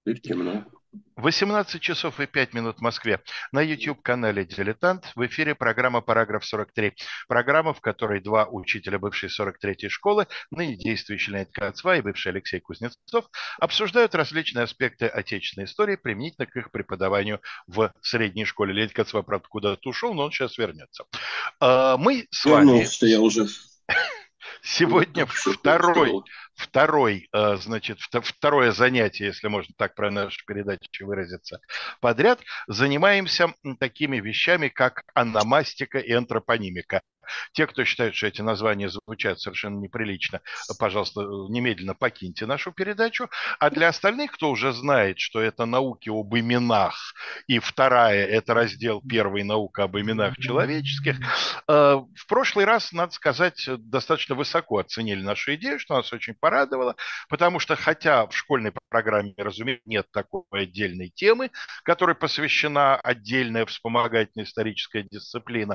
Теперь темно. 18 часов и 5 минут в Москве. На YouTube-канале «Дилетант» в эфире программа «Параграф 43». Программа, в которой два учителя бывшей 43-й школы, ныне действующий Леонид Кацва и бывший Алексей Кузнецов, обсуждают различные аспекты отечественной истории применительно к их преподаванию в средней школе. Леонид Кацва, правда, куда-то ушел, но он сейчас вернется. Мы с вами Вернулся я уже. сегодня Так, щелкнул стол. значит, второе занятие, если можно так про нашу передачу выразиться, подряд занимаемся такими вещами, как ономастика и антропонимика. Те, кто считает, что эти названия звучат совершенно неприлично, пожалуйста, немедленно покиньте нашу передачу. А для остальных, кто уже знает, что это науки об именах, и вторая– это раздел первый «Наука об именах человеческих», в прошлый раз, надо сказать, достаточно высоко оценили нашу идею, что нас очень порадовало, потому что хотя в школьной программе, разумеется, нет такой отдельной темы, которой посвящена отдельная вспомогательная историческая дисциплина,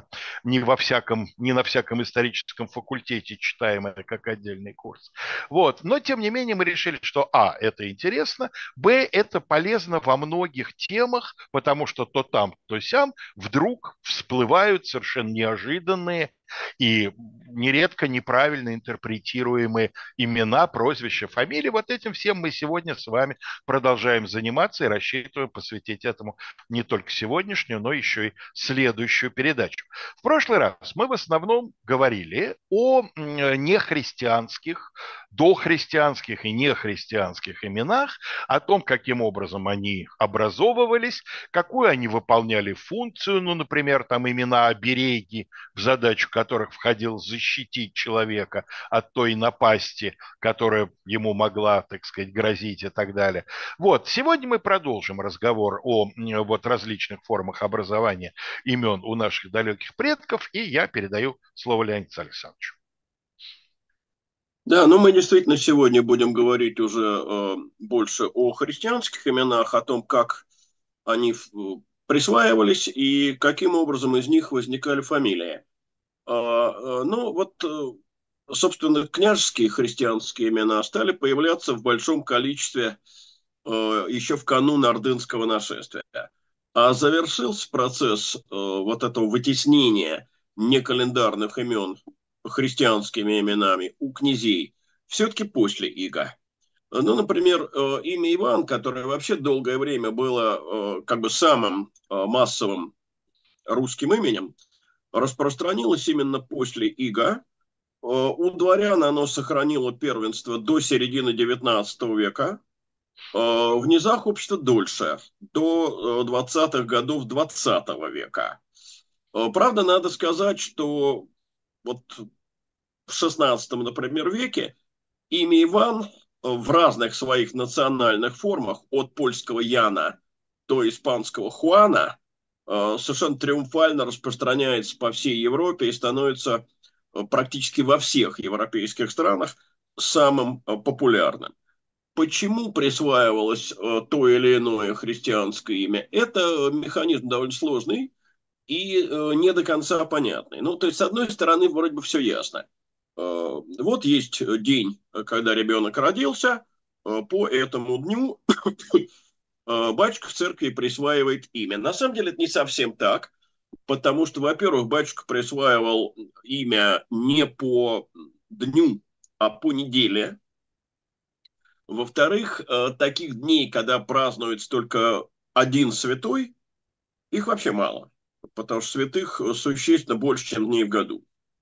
не на всяком историческом факультете читаемая как отдельный курс. Вот. Но, тем не менее, мы решили, что это интересно, это полезно во многих темах, потому что то там, то сям вдруг всплывают совершенно неожиданные и нередко неправильно интерпретируемые имена, прозвища, фамилии. Вот этим всем мы сегодня с вами продолжаем заниматься и рассчитываем посвятить этому не только сегодняшнюю, но еще и следующую передачу. В прошлый раз мы в основном говорили о нехристианских, дохристианских и нехристианских именах, о том, каким образом они образовывались, какую они выполняли функцию, ну, например, там имена обереги, в задачу которых входил защитить человека от той напасти, которая ему могла, так сказать, грозить и так далее. Вот, сегодня мы продолжим разговор о вот различных формах образования имен у наших далеких предков, и я передаю слово Леониду Александровичу. Да, но мы действительно сегодня будем говорить уже больше о христианских именах, о том, как они присваивались и каким образом из них возникали фамилии. Ну, вот, собственно, княжеские христианские имена стали появляться в большом количестве еще в канун ордынского нашествия. А завершился процесс вот этого вытеснения некалендарных имен христианскими именами у князей все-таки после Иго. Ну, например, имя Иван, которое вообще долгое время было как бы самым массовым русским именем, распространилось именно после Иго. У дворян оно сохранило первенство до середины XIX века, в низах общества дольше, до 20-х годов 20 века. Правда, надо сказать, что вот в 16, например, веке имя Иван в разных своих национальных формах, от польского Яна до испанского Хуана, совершенно триумфально распространяется по всей Европе и становится практически во всех европейских странах самым популярным. Почему присваивалось то или иное христианское имя? Это механизм довольно сложный и не до конца понятный. Ну, то есть, с одной стороны, вроде бы все ясно. Вот есть день, когда ребенок родился, по этому дню батюшка в церкви присваивает имя. На самом деле это не совсем так, потому что, во-первых, батюшка присваивал имя не по дню, а по неделе. Во-вторых, таких дней, когда празднуется только один святой, их вообще мало, потому что святых существенно больше, чем дней в году.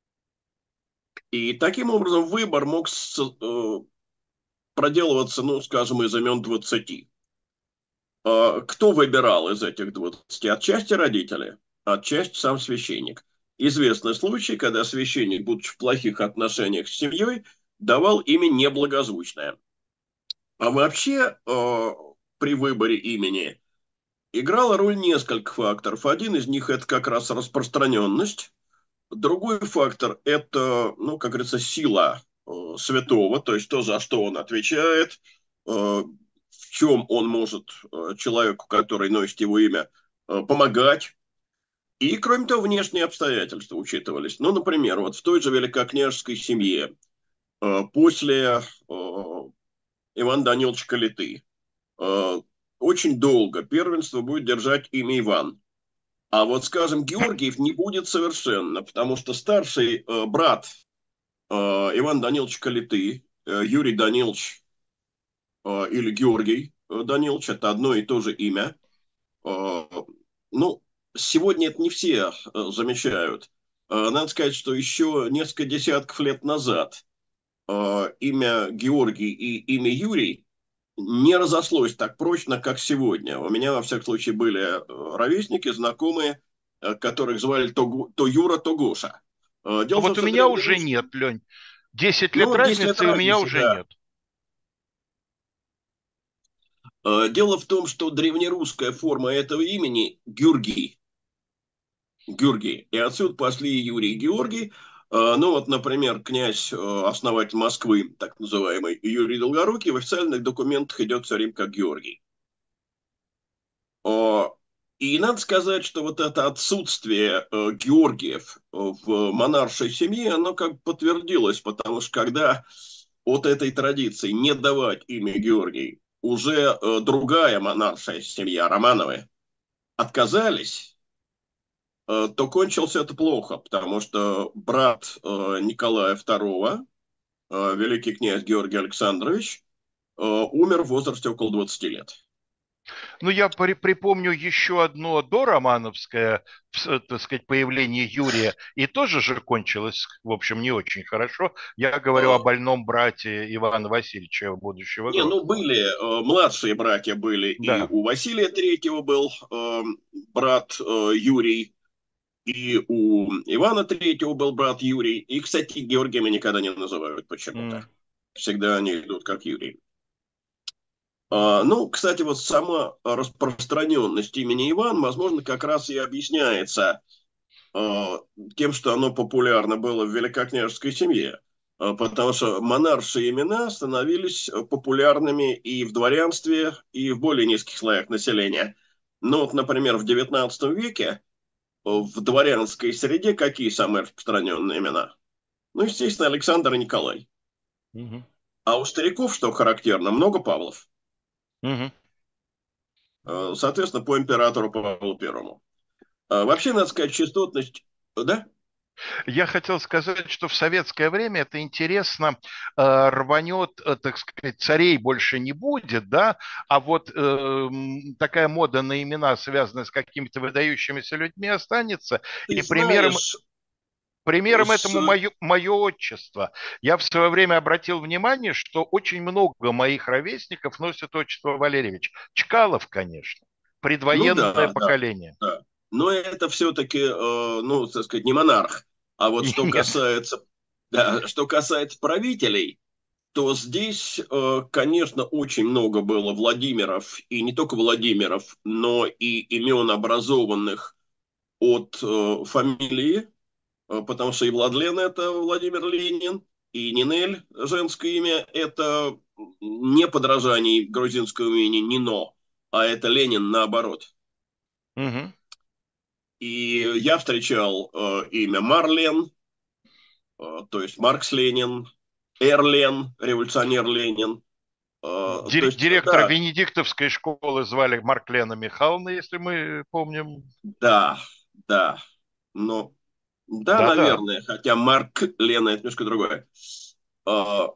И таким образом выбор мог проделываться, ну, скажем, из имен 20. Кто выбирал из этих 20? Отчасти родители, отчасти сам священник. Известный случай, когда священник, будучи в плохих отношениях с семьей, давал имя неблагозвучное. А вообще при выборе имени играла роль несколько факторов. Один из них это как раз распространенность. Другой фактор это, ну, как говорится, сила святого, то есть то, за что он отвечает, в чем он может человеку, который носит его имя, помогать. И, кроме того, внешние обстоятельства учитывались. Ну, например, вот в той же великокняжеской семье после Ивана Даниловича Калиты очень долго первенство будет держать имя Иван. А вот, скажем, Георгиев не будет совершенно, потому что старший брат Иван Данилович Калиты, Юрий Данилович или Георгий Данилович, это одно и то же имя. Э, ну, сегодня это не все замечают. Надо сказать, что еще несколько десятков лет назад имя Георгий и имя Юрий не разошлось так прочно, как сегодня. У меня, во всяком случае, были ровесники, знакомые, которых звали то Юра, то Гоша. А Дело в том, вот у что меня уже древнерусский... нет, Лень. 10 лет Ну, 10 лет разницы, и у меня разницы, уже да. нет. Дело в том, что древнерусская форма этого имени – Гюргий. Георгий. И отсюда пошли Юрий и Георгий. Ну вот, например, князь, основатель Москвы, так называемый Юрий Долгорукий, в официальных документах идет все время как Георгий. И надо сказать, что вот это отсутствие Георгиев в монаршей семье, оно как бы подтвердилось, потому что когда от этой традиции не давать имя Георгий, уже другая монаршая семья, Романовы, отказались, то кончилось это плохо, потому что брат Николая II, великий князь Георгий Александрович, умер в возрасте около 20 лет. Ну, я припомню еще одно доромановское, так сказать, появление Юрия, и тоже же кончилось, в общем, не очень хорошо. Я говорю о Э, больном брате Ивана Васильевича, будущего Не, ну Грозного. были, младшие братья были, и Да. у Василия Третьего был брат Юрий, и у Ивана Третьего был брат Юрий, и, кстати, Георгиями никогда не называют почему-то. М. Всегда они идут как Юрий. Ну, кстати, вот сама распространенность имени Иван, возможно, как раз и объясняется а, тем, что оно популярно было в великокняжеской семье. Потому что монаршие имена становились популярными и в дворянстве, и в более низких слоях населения. Ну, вот, например, в XIX веке в дворянской среде какие самые распространенные имена? Ну, естественно, Александр и Николай. Мгм. А у стариков, что характерно, много Павлов. Мгм. Соответственно, по императору Павлу Первому. Вообще, надо сказать, частотность... Да? Я хотел сказать, что в советское время это интересно, рванет, так сказать, царей больше не будет, да, а вот такая мода на имена, связанная с какими-то выдающимися людьми, останется. Ты И примером знаешь, Примером с... этому мое отчество. Я в свое время обратил внимание, что очень много моих ровесников носят отчество Валерьевич. Чкалов, конечно. Ну Предвоенное да, да, поколение. да. Но это все-таки, ну, так сказать, не монарх. А вот что Нет. касается, да, что касается правителей, то здесь, конечно, очень много было Владимиров, и не только Владимиров, но и имен образованных от фамилии, потому что и Владлен – это Владимир Ленин, и Нинель, женское имя – это не подражание грузинскому имени Нино, а это Ленин наоборот. Мгм. И я встречал имя Марлен, то есть Маркс Ленин, Эрлен, революционер Ленин. То есть, Директора да, Венедиктовской школы звали Марклена Михайловна, если мы помним. да, да. Но да, Да-да. наверное, хотя Марк Лена это немножко другое. А,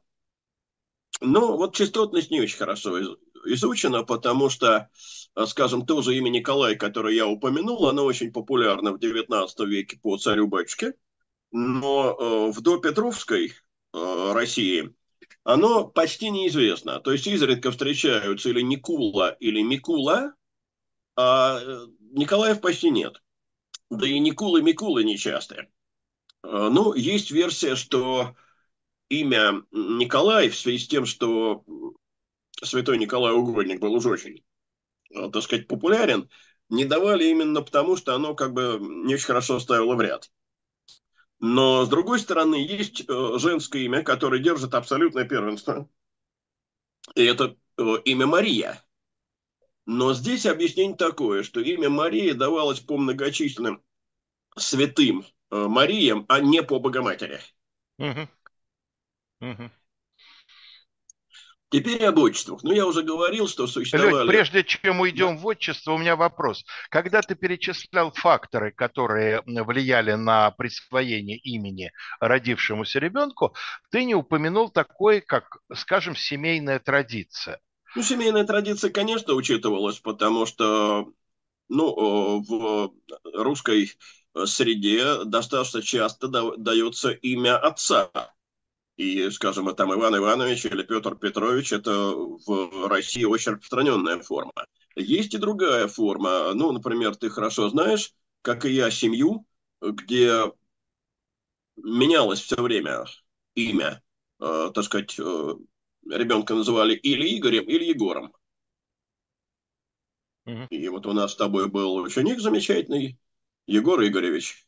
Ну, вот частотность не очень хорошо изучена, потому что, скажем, то же имя Николай, которое я упомянул, оно очень популярно в XIX веке по царю-батюшке, но в допетровской России оно почти неизвестно. То есть изредка встречаются или Никула, или Микула, а Николаев почти нет. Да и Никулы, Микулы нечасты. Ну, есть версия, что имя Николай в связи с тем, что святой Николай Угодник был уж очень, так сказать, популярен, не давали именно потому, что оно как бы не очень хорошо ставило в ряд. Но, с другой стороны, есть женское имя, которое держит абсолютное первенство. И это имя Мария. Но здесь объяснение такое, что имя Мария давалось по многочисленным святым Мариям, а не по Богоматери. Мгм. Мгм. Теперь об отчествах. Ну, я уже говорил, что Лёнь, существовали... прежде чем Да. уйдем в отчество, у меня вопрос. Когда ты перечислял факторы, которые влияли на присвоение имени родившемуся ребенку, ты не упомянул такой, как, скажем, семейная традиция. Ну, семейная традиция, конечно, учитывалась, потому что, ну, в русской среде достаточно часто дается имя отца. И, скажем, там Иван Иванович или Петр Петрович – это в России очень распространенная форма. Есть и другая форма. Ну, например, ты хорошо знаешь, как и я, семью, где менялось все время имя. Так сказать, ребенка называли или Игорем, или Егором. Мгм. И вот у нас с тобой был ученик замечательный, Егор Игоревич.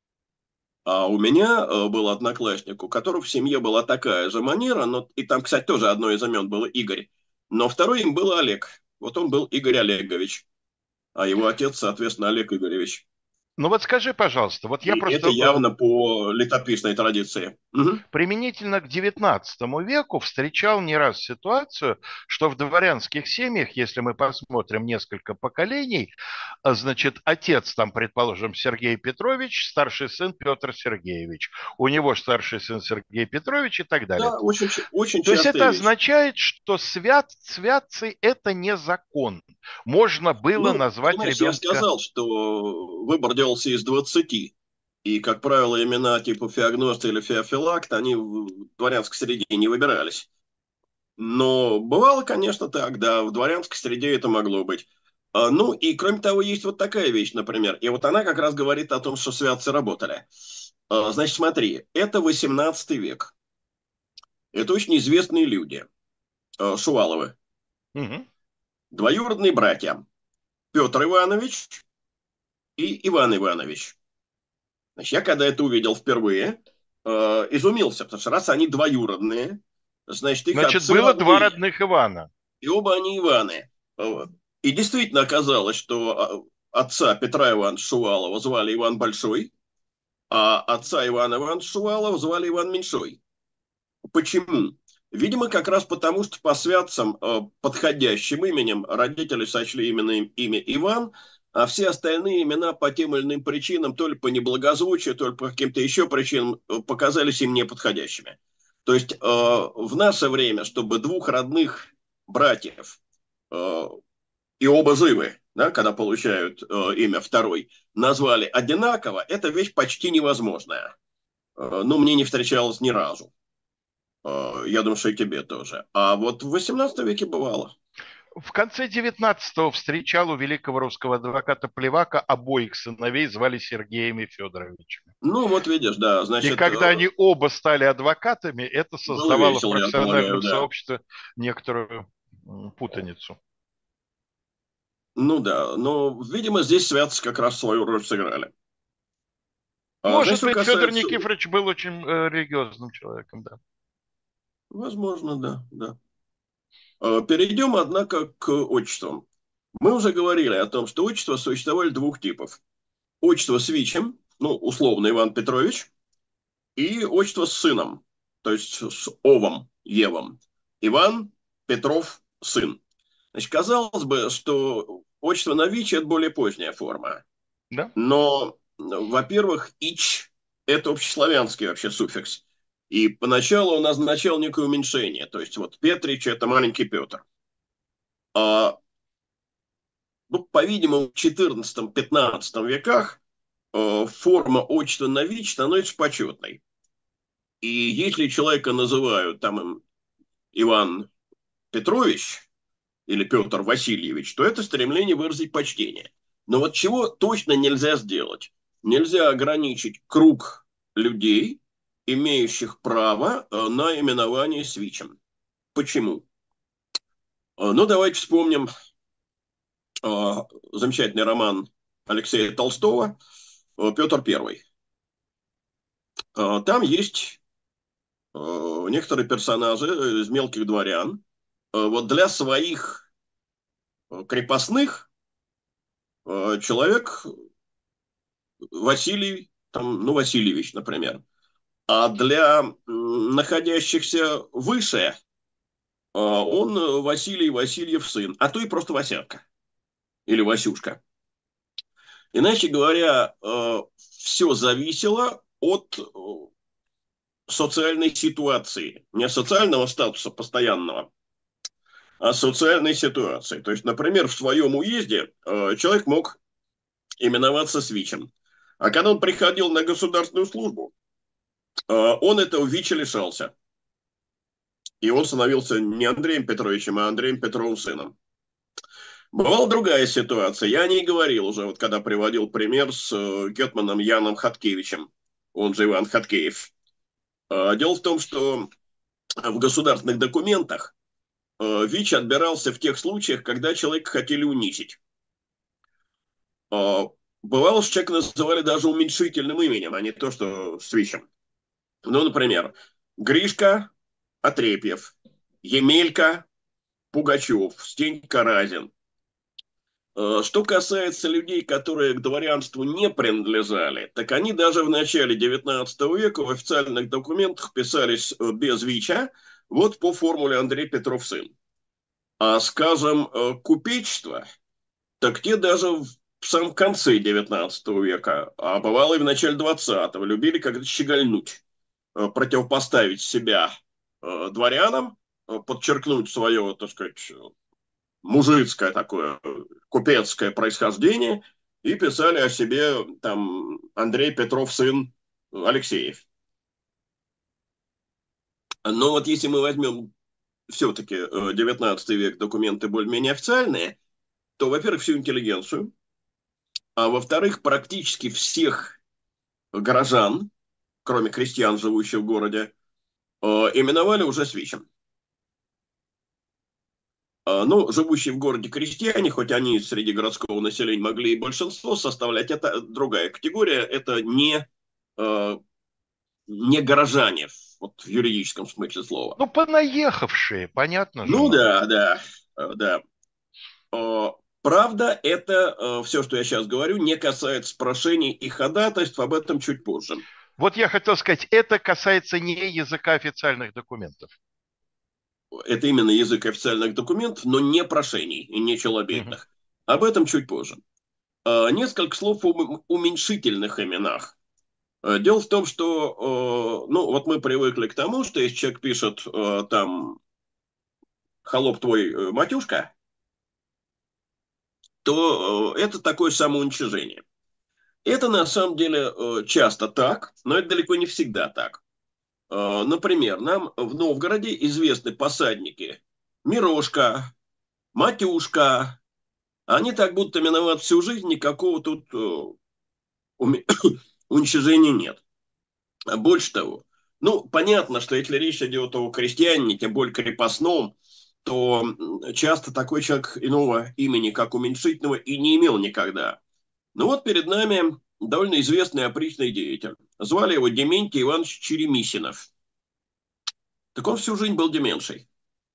А у меня был одноклассник, у которого в семье была такая же манера, но и там, кстати, тоже одно из имен было Игорь, но второй им был Олег. Вот он был Игорь Олегович, а его отец, соответственно, Олег Игоревич. Ну вот скажи, пожалуйста, вот я И это просто явно по летописной традиции. Мгм. применительно к XIX веку встречал не раз ситуацию, что в дворянских семьях, если мы посмотрим несколько поколений, значит, отец там, предположим, Сергей Петрович, старший сын Петр Сергеевич, у него ж старший сын Сергей Петрович и так далее. Да, очень, очень То есть частая это вещь. означает, что святцы это не закон. Можно было Ну, назвать понимаешь, я ребенка. сказал, что выбор делался из 20. И, как правило, имена типа Феогност или Феофилакт, они в дворянской среде не выбирались. Но бывало, конечно, так, да, в дворянской среде это могло быть. Ну, и кроме того, есть вот такая вещь, например, и вот она как раз говорит о том, что святцы работали. Значит, смотри, это 18 век. Это очень известные люди, Шуваловы, Мгм. двоюродные братья, Петр Иванович и Иван Иванович. Значит, я когда это увидел впервые, изумился, потому что раз они двоюродные, значит, их Значит, отцы было два родные. родных Ивана. И оба они Иваны. Вот. И действительно оказалось, что отца Петра Ивановича Шувалова звали Иван Большой, а отца Ивана Ивановича Шувалова звали Иван Меньшой. Почему? Видимо, как раз потому, что по святцам подходящим именем родители сочли именно имя Иван, а все остальные имена по тем или иным причинам, то ли по неблагозвучию, то ли по каким-то еще причинам, показались им неподходящими. То есть в наше время, чтобы двух родных братьев э, и оба живы, да, когда получают имя второй, назвали одинаково, это вещь почти невозможная. Но мне не встречалось ни разу. Я думаю, что и тебе тоже. А вот в 18 веке бывало. В конце XIX встречал у великого русского адвоката Плевака обоих сыновей звали Сергеями Федоровичами. Ну, вот видишь, да, И значит, когда они оба стали адвокатами, это было создавало в весело, я полагаю, профессиональном да. сообществе некоторую путаницу. Ну да, но, видимо, здесь святцы как раз свою роль сыграли. Значит, Может что быть, Федор касается... Никифорович был очень религиозным человеком, да. Возможно, да, да. Перейдем, однако, к отчествам. Мы уже говорили о том, что отчества существовали двух типов. Отчество с ВИЧем, ну, условно, Иван Петрович, и отчество с сыном, то есть с Овом, Евом. Иван Петров, сын. Значит, казалось бы, что отчество на ВИЧ – это более поздняя форма. Да? Но, во-первых, ич – это общеславянский вообще суффикс. И поначалу он означал некое уменьшение. То есть вот Петрич – это маленький Петр. А, ну, по-видимому, в 14-15 веках форма отчества на ВИЧ становится почетной. И если человека называют там Иван Петрович или Петр Васильевич, то это стремление выразить почтение. Но вот чего точно нельзя сделать? Нельзя ограничить круг людей, имеющих право на именование с ВИЧем. Почему? Ну, давайте вспомним замечательный роман Алексея Толстого «Петр Первый». Там есть некоторые персонажи из мелких дворян. Вот для своих крепостных человек Василий, там, ну, Васильевич, например. А для находящихся выше Он Василий Васильев сын, а то и просто Васятка или Васюшка. Иначе говоря, все зависело от социальной ситуации, не социального статуса постоянного, а социальной ситуации. То есть, например, в своем уезде человек мог именоваться Свичем. А когда он приходил на государственную службу, он этого ВИЧа лишался. И он становился не Андреем Петровичем, а Андреем Петровым сыном. Бывала другая ситуация. Я о ней говорил уже, вот когда приводил пример с гетманом Яном Хаткевичем, он же Иван Хаткеев. Дело в том, что в государственных документах ВИЧ отбирался в тех случаях, когда человека хотели унизить. Бывало, что человека называли даже уменьшительным именем, а не то, что с ВИЧем. Ну, например, Гришка Отрепьев, Емелька Пугачев, Стенька Разин. Что касается людей, которые к дворянству не принадлежали, так они даже в начале XIX века в официальных документах писались без ВИЧа, вот по формуле Андрей Петров сын. А, скажем, купечество, так те даже в самом конце XIX века, а бывало и в начале XX, любили как-то щегольнуть, противопоставить себя дворянам, подчеркнуть свое, так сказать, мужицкое такое, купецкое происхождение, и писали о себе там Андрей Петров сын Алексеев. Но вот если мы возьмем все-таки 19 век, документы более-менее официальные, то, во-первых, всю интеллигенцию, а во-вторых, практически всех горожан, кроме крестьян, живущих в городе, именовали уже свечем. Ну, живущие в городе крестьяне, хоть они среди городского населения могли и большинство составлять, это другая категория, это не горожане, вот в юридическом смысле слова. Ну, понаехавшие, понятно же Ну нам. да, да, да. Правда, это все, что я сейчас говорю, не касается прошений и ходатайств, об этом чуть позже. Вот я хотел сказать, это касается не языка официальных документов. Это именно язык официальных документов, но не прошений и не Мгм. челобитных. Об этом чуть позже. Несколько слов о уменьшительных именах. Дело в том, что, ну, вот мы привыкли к тому, что если человек пишет там «холоп твой, матюшка», то это такое самоуничижение. Это на самом деле часто так, но это далеко не всегда так. Например, нам в Новгороде известны посадники Мирошка, Матюшка. Они так будут именовать всю жизнь, никакого тут уничижения нет. Больше того, ну, понятно, что если речь идет о крестьянине, тем более крепостном, то часто такой человек иного имени, как уменьшительного, и не имел никогда. Ну вот перед нами довольно известный опричный деятель. Звали его Дементий Иванович Черемисинов. Так он всю жизнь был деменшей.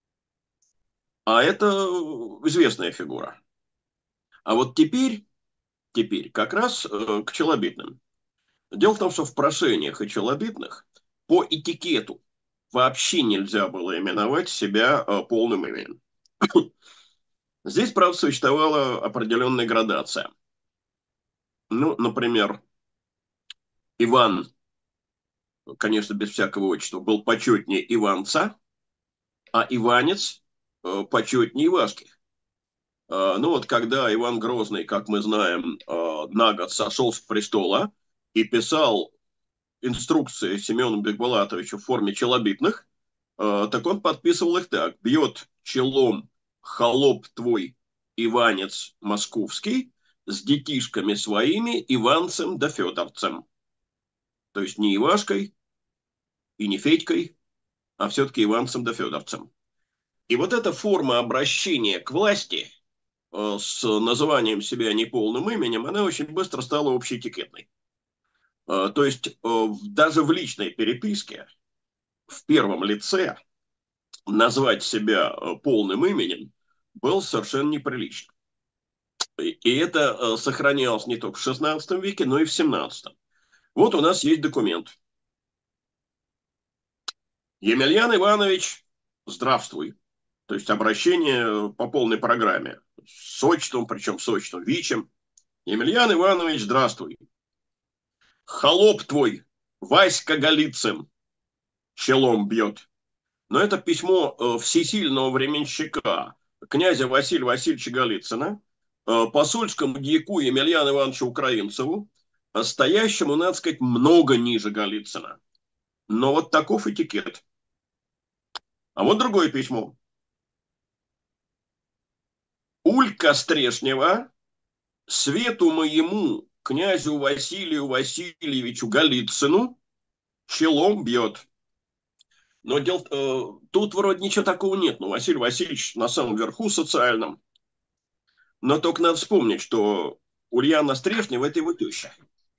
А это известная фигура. А вот теперь как раз к челобитным. Дело в том, что в прошениях и челобитных по этикету вообще нельзя было именовать себя полным именем. Здесь, правда, существовала определенная градация. Ну, например, Иван, конечно, без всякого отчества, был почетнее Иванца, а Иванец почетнее Ивашки. Ну вот когда Иван Грозный, как мы знаем, на год сошел с престола и писал инструкции Семену Бекбулатовичу в форме челобитных, так он подписывал их так. Бьет челом холоп твой Иванец московский с детишками своими Иванцем да Федорцем. То есть не Ивашкой и не Федькой, а все-таки Иванцем да Федорцем. И вот эта форма обращения к власти с называнием себя неполным именем, она очень быстро стала общеэтикетной. То есть даже в личной переписке в первом лице назвать себя полным именем было совершенно неприлично. И это сохранялось не только в XVI веке, но и в XVII. Вот у нас есть документ. Емельян Иванович, здравствуй. То есть обращение по полной программе. С отчеством, причем с отчеством, ВИЧем. Емельян Иванович, здравствуй. Холоп твой, Васька Голицын, челом бьет. Но это письмо всесильного временщика, князя Василия Васильевича Голицына, посольскому дьяку Емельяну Ивановичу Украинцеву, стоящему, надо сказать, много ниже Голицына. Но вот таков этикет. А вот другое письмо. Улька Стрешнева, свету моему князю Василию Васильевичу Голицыну челом бьет. Но тут вроде ничего такого нет. Но Василий Васильевич на самом верху социальном. Но только надо вспомнить, что Ульяна Стрешнева – это его теща.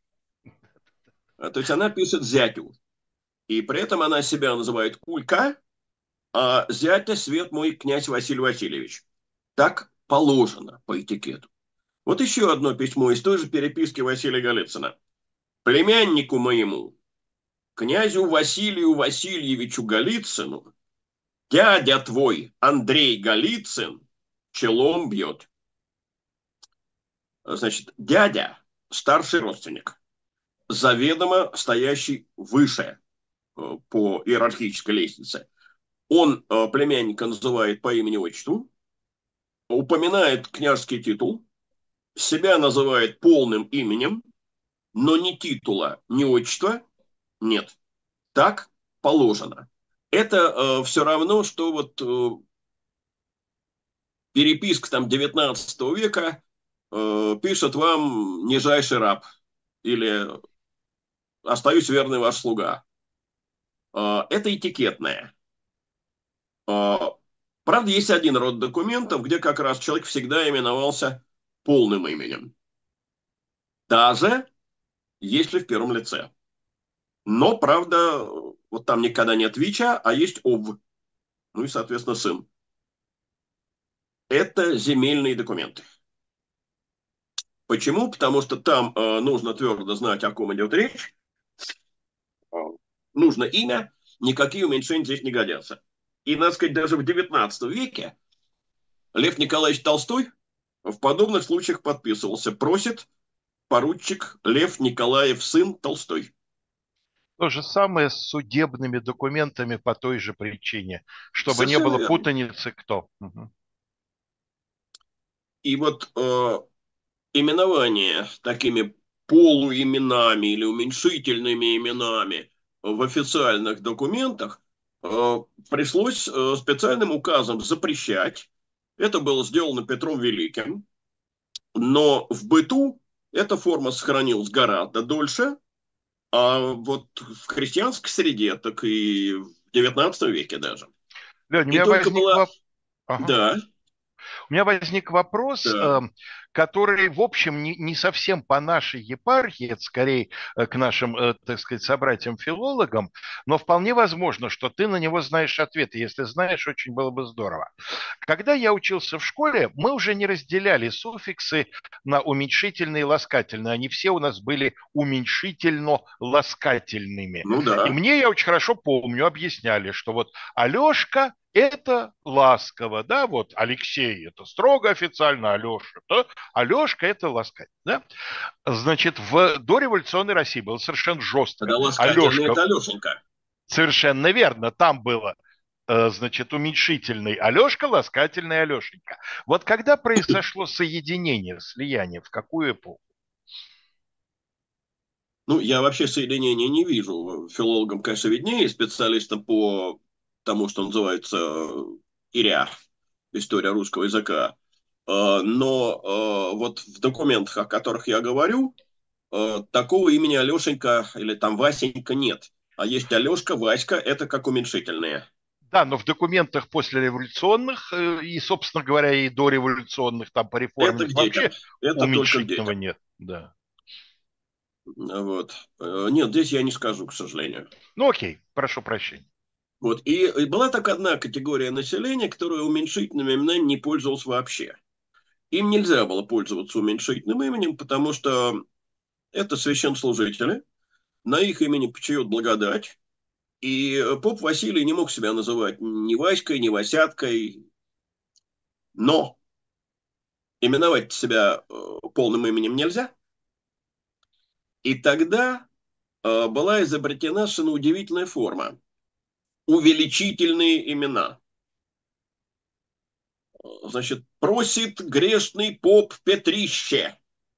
То есть она пишет зятю. И при этом она себя называет Улька, а зятя свет мой князь Василий Васильевич. Так положено по этикету. Вот еще одно письмо из той же переписки Василия Голицына. Племяннику моему, князю Василию Васильевичу Голицыну, дядя твой Андрей Голицын челом бьет. Значит, дядя, старший родственник, заведомо стоящий выше по иерархической лестнице. Он племянника называет по имени-отчеству, упоминает княжеский титул, себя называет полным именем, но ни титула, ни отчества нет. Так положено. Это все равно, что вот переписка там 19 века пишет вам нижайший раб или остаюсь верный ваш слуга. Это этикетное. Правда, есть один род документов, где как раз человек всегда именовался полным именем. Даже если в первом лице. Но, правда, вот там никогда нет ВИЧа, а есть ОВ. Ну и, соответственно, сын. Это земельные документы. Почему? Потому что там нужно твердо знать, о ком идет речь. Нужно имя. Никакие уменьшения здесь не годятся. И, надо сказать, даже в XIX веке Лев Николаевич Толстой в подобных случаях подписывался. Просит поручик Лев Николаев, сын Толстой. То же самое с судебными документами по той же причине, чтобы не Совершенно было верно. путаницы, кто. Угу. И вот именование такими полуименами или уменьшительными именами в официальных документах пришлось специальным указом запрещать. Это было сделано Петром Великим. Но в быту эта форма сохранилась гораздо дольше, а вот в христианской среде, так и в XIX веке даже. Лёнь, у И меня только возник была... вопрос. Ага. Да, У меня возник вопрос, да. который, в общем, не совсем по нашей епархии, это скорее к нашим, так сказать, собратьям-филологам, но вполне возможно, что ты на него знаешь ответ. И если знаешь, очень было бы здорово. Когда я учился в школе, мы уже не разделяли суффиксы на уменьшительные и ласкательные. Они все у нас были уменьшительно-ласкательными. Ну И да. мне, я очень хорошо помню, объясняли, что вот Алешка это ласково, да, вот Алексей это строго официально, Алеша, то Алешка это ласкать, да. Значит, в дореволюционной России было совершенно жестко. Когда ласкательный Алешка, это Алешенька. совершенно верно, там было, значит, уменьшительный Алешка, ласкательный Алешенька. Вот когда произошло соединение, слияние, в какую эпоху? Ну, я вообще соединения не вижу. Филологам, конечно, виднее, специалистам по тому, что называется ИРЯ, история русского языка. Но вот в документах, о которых я говорю, такого имени Алешенька или там Васенька нет. А есть Алешка, Васька, это как уменьшительные. Да, но в документах послереволюционных и, собственно говоря, и дореволюционных, там по Это к реформенных детям. вообще Это только к уменьшительного детям. нет. Да. Вот. Нет, здесь я не скажу, к сожалению. Ну окей, прошу прощения. Вот. И была так одна категория населения, которая уменьшительными именами не пользовалась вообще. Им нельзя было пользоваться уменьшительным именем, потому что это священнослужители, на их имени почиет благодать, и поп Василий не мог себя называть ни Васькой, ни Васяткой, Но именовать себя полным именем нельзя. И тогда была изобретена совершенно удивительная форма. Увеличительные имена. Значит, просит грешный поп Петрище.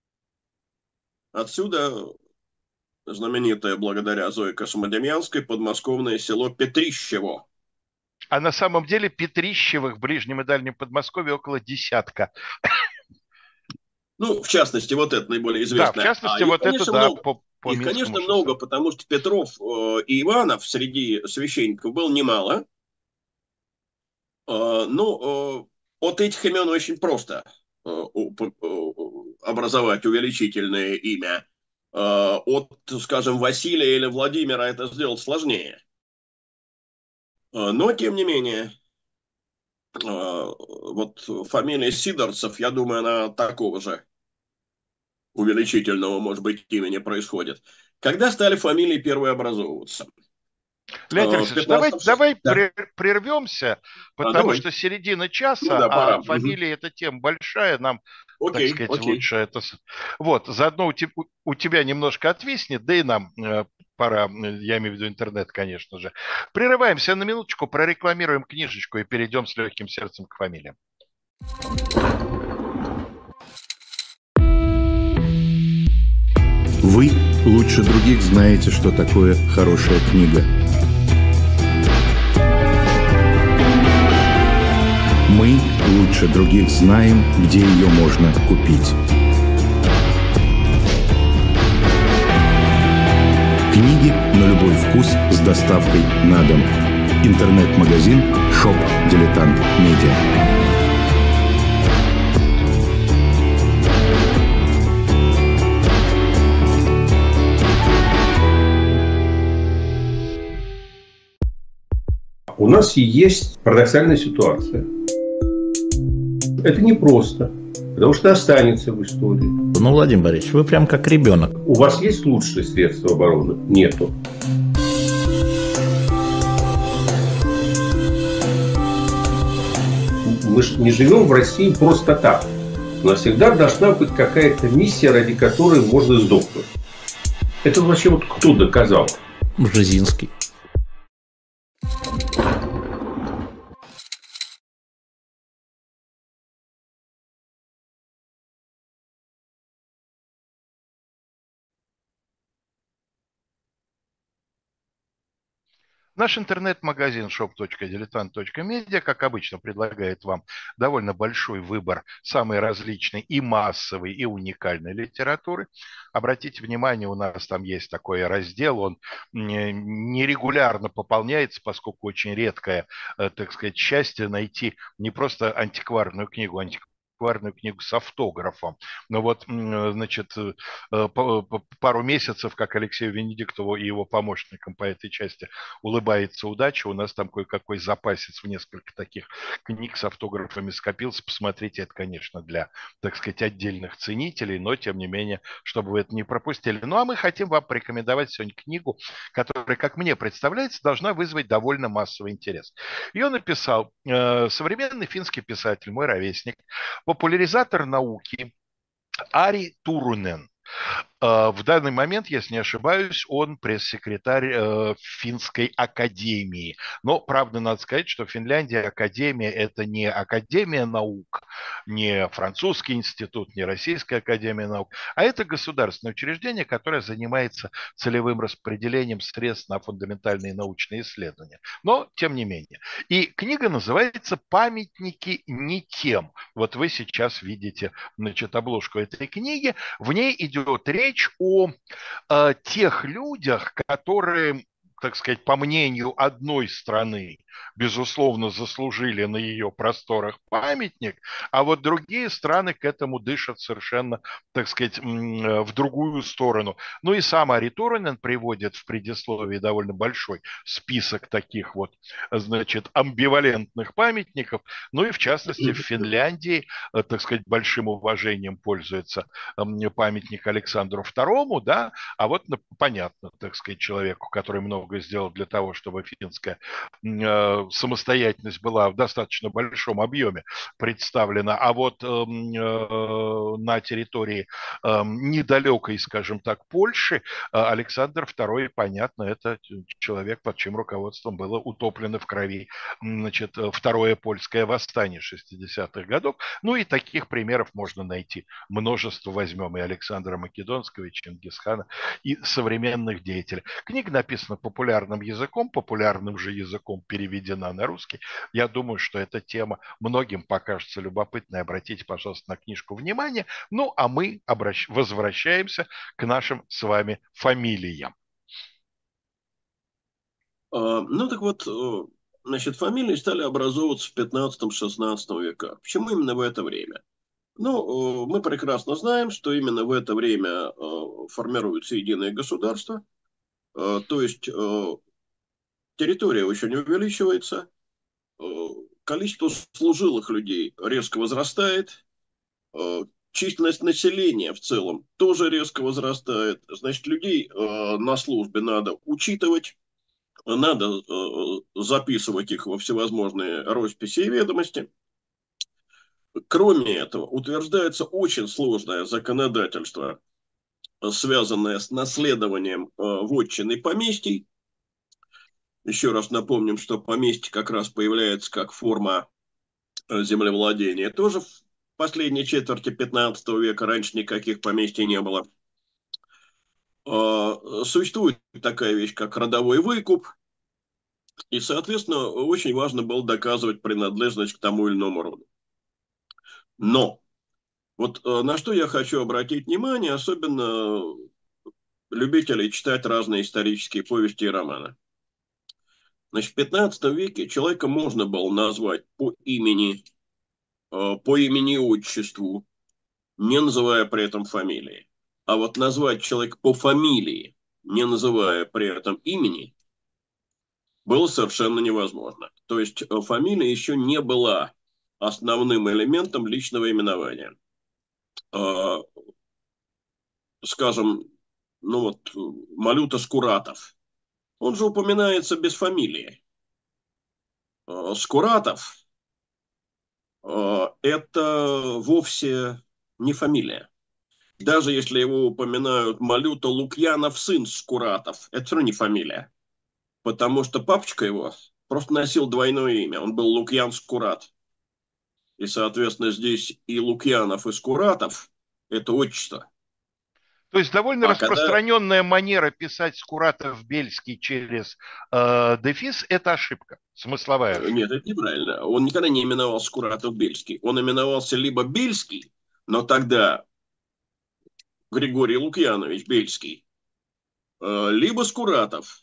Отсюда знаменитое благодаря Зое Космодемьянской подмосковное село Петрищево. А на самом деле Петрищевых в ближнем и дальнем Подмосковье около десятка. Ну, в частности, вот это наиболее Да, в известное. А частности, их, вот это конечно, да, много. по Их, Минскому конечно, шоссе. много, потому что Петров и Иванов среди священников было немало. Ну, от этих имен очень просто образовать увеличительное имя. От, скажем, Василия или Владимира это сделать сложнее. Но, тем не менее, вот фамилия Сидорцев, я думаю, она такого же увеличительного, может быть, имени происходит. Когда стали фамилии первые образовываться? Леонид В Алексеевич, 15 давай Да, прервемся, потому давай. что середина Ну часа, да, а пора. Мгм. фамилия эта тема большая, нам, так Окей, сказать, окей. лучше это... Вот, заодно у тебя немножко отвиснет, да и нам пора, я имею в виду интернет, конечно же. Прерываемся на минуточку, прорекламируем книжечку и перейдем с легким сердцем к фамилиям. Вы лучше других знаете, что такое хорошая книга. Мы лучше других знаем, где ее можно купить. Книги на любой вкус с доставкой на дом. Интернет-магазин «Шоп Дилетант Медиа». У нас есть парадоксальная ситуация. Это непросто, потому что останется в истории. Ну, Владимир Борисович, вы прям как ребенок. У вас есть лучшие средства обороны? Нету. Мы же не живем в России просто так. У нас всегда должна быть какая-то миссия, ради которой можно сдохнуть. Это вообще вот кто доказал? Бжезинский. Наш интернет-магазин shop.diletant.media, как обычно, предлагает вам довольно большой выбор самой различной и массовой, и уникальной литературы. Обратите внимание, у нас там есть такой раздел, он нерегулярно пополняется, поскольку очень редкое, так сказать, счастье найти не просто антикварную книгу с автографом. Но вот, значит, пару месяцев, как Алексею Венедиктову и его помощникам по этой части улыбается удача, у нас там кое-какой запасец в несколько таких книг с автографами скопился. Посмотрите, это, конечно, для, так сказать, отдельных ценителей, но, тем не менее, чтобы вы это не пропустили. Ну, а мы хотим вам порекомендовать сегодня книгу, которая, как мне представляется, должна вызвать довольно массовый интерес. Ее написал современный финский писатель, мой ровесник, популяризатор науки Ари Турунен. В данный момент, если не ошибаюсь, он пресс-секретарь Финской академии. Но, правда, надо сказать, что Финляндия академия – это не академия наук, не французский институт, не российская академия наук, а это государственное учреждение, которое занимается целевым распределением средств на фундаментальные научные исследования. Но, тем не менее. И книга называется «Памятники не тем». Вот вы сейчас видите, значит, обложку этой книги. В ней идет речь о тех людях, которые, так сказать, по мнению одной страны, безусловно, заслужили на ее просторах памятник, а вот другие страны к этому дышат совершенно, так сказать, в другую сторону. Ну и сам Ари Турунен приводит в предисловии довольно большой список таких вот, значит, амбивалентных памятников. Ну и в частности в Финляндии, так сказать, большим уважением пользуется памятник Александру II, да, а вот понятно, так сказать, человеку, который много сделал для того, чтобы финская самостоятельность была в достаточно большом объеме представлена, а вот на территории недалекой, скажем так, Польши Александр II, понятно, это человек, под чьим руководством было утоплено в крови, значит, второе польское восстание 60-х годов. Ну и таких примеров можно найти множество. Возьмем и Александра Македонского, и Чингисхана, и современных деятелей. Книга написана популярным популярным же языком переведена на русский. Я думаю, что эта тема многим покажется любопытной. Обратите, пожалуйста, на книжку внимание. Ну, а мы возвращаемся к нашим с вами фамилиям. Ну, так вот, значит, фамилии стали образовываться в 15-16 веках. Почему именно в это время? Ну, мы прекрасно знаем, что именно в это время формируется единое государство, то есть территория очень увеличивается, количество служилых людей резко возрастает, численность населения в целом тоже резко возрастает. Значит, людей на службе надо учитывать, надо записывать их во всевозможные росписи и ведомости. Кроме этого, утверждается очень сложное законодательство, связанное с наследованием вотчин и поместий. Еще раз напомним, что поместье как раз появляется как форма землевладения. Тоже в последней четверти 15 века, раньше никаких поместий не было. Существует такая вещь, как родовой выкуп. И, соответственно, очень важно было доказывать принадлежность к тому или иному роду. Но вот на что я хочу обратить внимание, особенно любителей читать разные исторические повести и романы. Значит, в 15 веке человека можно было назвать по имени и отчеству, не называя при этом фамилии. А вот назвать человека по фамилии, не называя при этом имени, было совершенно невозможно. То есть фамилия еще не была основным элементом личного именования. Скажем, ну вот, Малюта Скуратов. Он же упоминается без фамилии. Скуратов это вовсе не фамилия. Даже если его упоминают Малюта Лукьянов, сын Скуратов, это все равно не фамилия. Потому что папочка его просто носил двойное имя. Он был Лукьян Скурат. И, соответственно, здесь и Лукьянов, и Скуратов – это отчество. То есть довольно распространенная манера писать Скуратов-Бельский через дефис – это ошибка, смысловая ошибка. Нет, это неправильно. Он никогда не именовал Скуратов-Бельский. Он именовался либо Бельский, но тогда Григорий Лукьянович Бельский, либо Скуратов.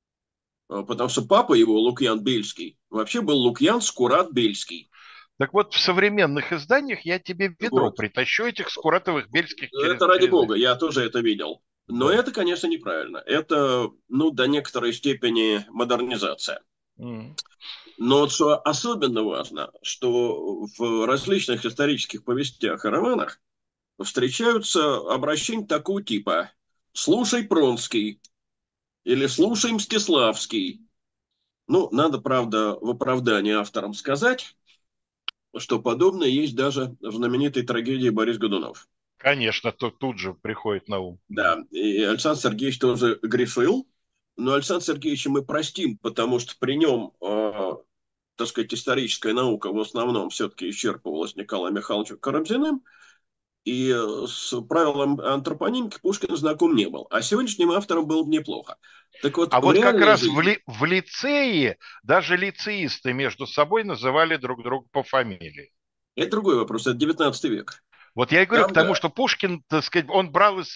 Потому что папа его, Лукьян Бельский, вообще был Лукьян Скурат Бельский. Так вот, в современных изданиях я тебе ведро притащу этих Скуратовых Бельских. Это ради бога, я тоже это видел. Но это, конечно, неправильно. Это, ну, до некоторой степени модернизация. Но вот что особенно важно, что в различных исторических повестях и романах встречаются обращения такого типа: «Слушай, Пронский» или «Слушай, Мстиславский». Ну, надо, правда, в оправдании авторам сказать, что подобное есть даже в знаменитой трагедии «Борис Годунов». Конечно, тут же приходит на ум. Да, и Александр Сергеевич тоже грешил, но Александра Сергеевича мы простим, потому что при нем, так сказать, историческая наука в основном все-таки исчерпывалась Николаем Михайловичем Карамзиным, и с правилом антропонимики Пушкин знаком не был. А сегодняшним автором было бы неплохо. Так вот, вот как раз в лицее даже лицеисты между собой называли друг друга по фамилии. Это другой вопрос, это 19 век. Вот я и говорю, потому что Пушкин, так сказать, он брал из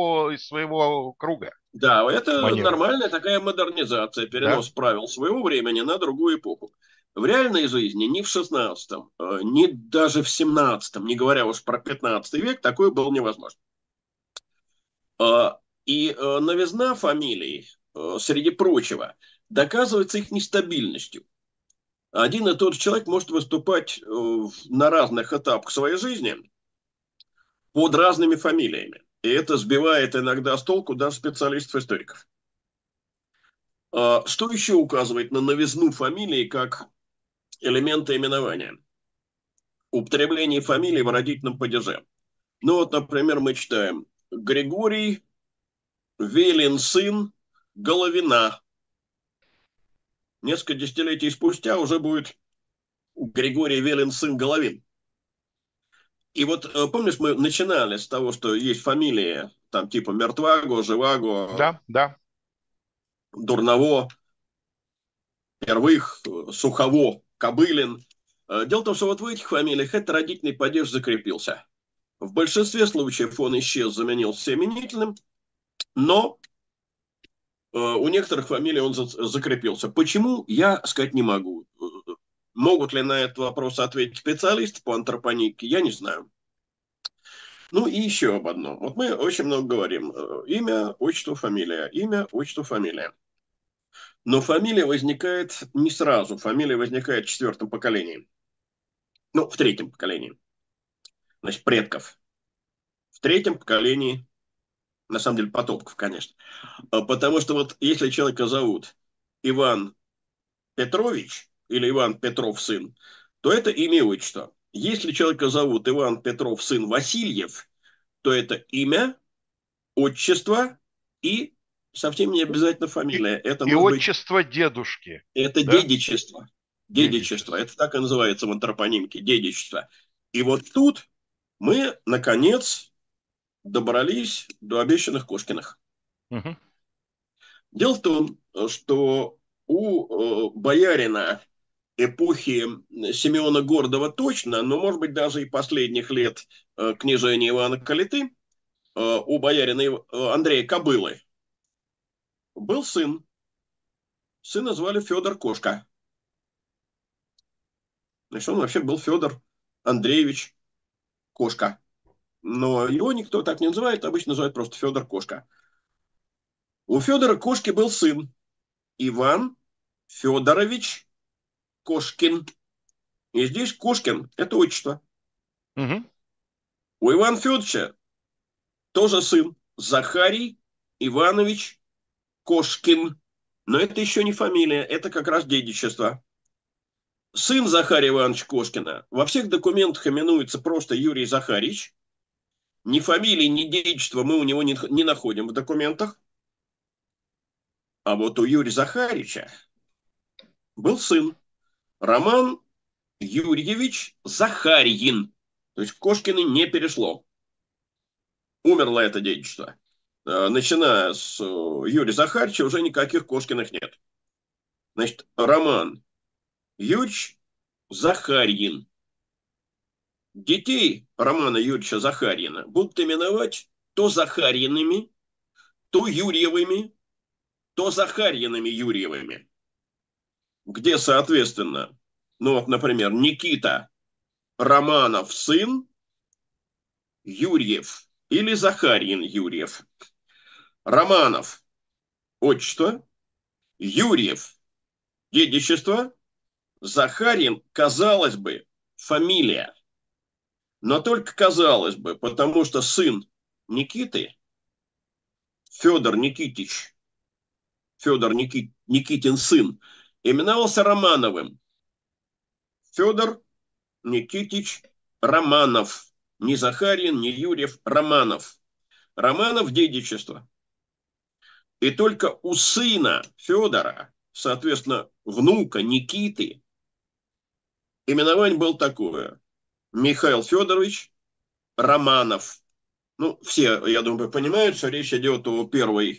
своего круга. Да, это нормальная такая модернизация, перенос правил своего времени на другую эпоху. В реальной жизни ни в 16-м, ни даже в 17-м, не говоря уж про 15 век, такое было невозможно. И новизна фамилий, среди прочего, доказывается их нестабильностью. Один и тот же человек может выступать на разных этапах своей жизни под разными фамилиями. И это сбивает иногда с толку даже специалистов-историков. Что еще указывает на новизну фамилии как элемента именования? Употребление фамилии в родительном падеже. Ну вот, например, мы читаем Григорий Велин сын Головина. Несколько десятилетий спустя уже будет Григорий Велин сын Головин. И вот помнишь, мы начинали с того, что есть фамилии там типа Мертваго, Живаго, Да, да. Дурново, Первых, Сухово, Кобылин. Дело в том, что вот в этих фамилиях этот родительный падеж закрепился. В большинстве случаев он исчез, заменился именительным, но у некоторых фамилий он закрепился. Почему, я сказать не могу. Могут ли на этот вопрос ответить специалисты по антропонимике, я не знаю. Ну и еще об одном. Вот мы очень много говорим. Имя, отчество, фамилия. Имя, отчество, фамилия. Но фамилия возникает не сразу. Фамилия возникает в четвертом поколении. Ну, в третьем поколении. Значит, предков. В третьем поколении, на самом деле, потомков, конечно. Потому что вот если человека зовут Иван Петрович или Иван Петров сын, то это имя и отчество. Если человека зовут Иван Петров сын Васильев, то это имя, отчество и совсем не обязательно фамилия. Это И может быть... отчество дедушки. Это да? дедичество. Дедичество. Это так и называется в антропонимике. Дедичество. И вот тут мы, наконец, добрались до обещанных Кошкиных. Угу. Дело в том, что у боярина эпохи Симеона Гордова точно, но, может быть, даже и последних лет княжения Ивана Калиты, у боярина Андрея Кобылы был сын. Сына звали Федор Кошка. Значит, он вообще был Федор Андреевич Кошка. Но его никто так не называет, обычно называют просто Федор Кошка. У Федора Кошки был сын Иван Федорович Кошкин. И здесь Кошкин – это отчество. Угу. У Ивана Федоровича тоже сын Захарий Иванович Кошкин. Но это еще не фамилия, это как раз дедичество. Сын Захария Ивановича Кошкина во всех документах именуется просто Юрий Захарьевич. Ни фамилии, ни дедичества мы у него не находим в документах. А вот у Юрия Захарьевича был сын Роман Юрьевич Захарьин. То есть в Кошкины не перешло. Умерло это дедичество. Начиная с Юрия Захарьевича уже никаких Кошкиных нет. Значит, Роман Юрьевич Захарьин. Детей Романа Юрьевича Захарьина будут именовать то Захарьиными, то Юрьевыми, то Захарьиными Юрьевыми. Где, соответственно, ну вот, например, Никита Романов сын Юрьев или Захарьин Юрьев. Романов – отчество, Юрьев – дедичество, Захарин, казалось бы, фамилия. Но только казалось бы, потому что сын Никиты, Федор Никитич, Никитин сын, именовался Романовым. Федор Никитич Романов. Не Захарин, не Юрьев, Романов. Романов – дедичество. И только у сына Федора, соответственно, внука Никиты, именование было такое. Михаил Федорович Романов. Ну, все, я думаю, понимают, что речь идет о первой